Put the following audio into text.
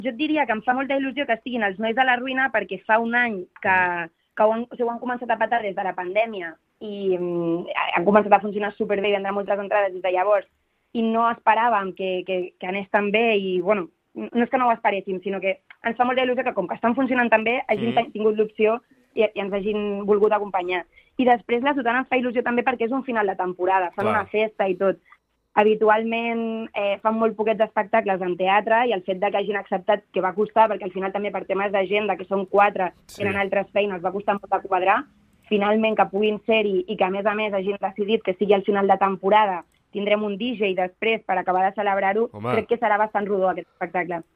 Jo et diria que em fa molta il·lusió que estiguin els Nois de la Ruïna perquè fa un any que ho han començat a petar des de la pandèmia i han començat a funcionar superbé i vendre moltes entrades des de llavors i no esperàvem que anés tan bé i, bueno, no és que no ho esperéssim, sinó que ens fa molta il·lusió que com que estan funcionant tan bé hagin tingut l'opció i ens hagin volgut acompanyar. I després la Sotana ens fa il·lusió també perquè és un final de temporada, fan una festa i tot. Habitualment fan molt poquets espectacles en teatre i el fet que hagin acceptat, que va costar, perquè al final també per temes d'agenda, que són 4, tenen altres feines, va costar molt de quadrar, finalment que puguin ser-hi i que a més hagin decidit que sigui al final de temporada, tindrem un DJ després per acabar de celebrar-ho, crec que serà bastant rodó aquest espectacle.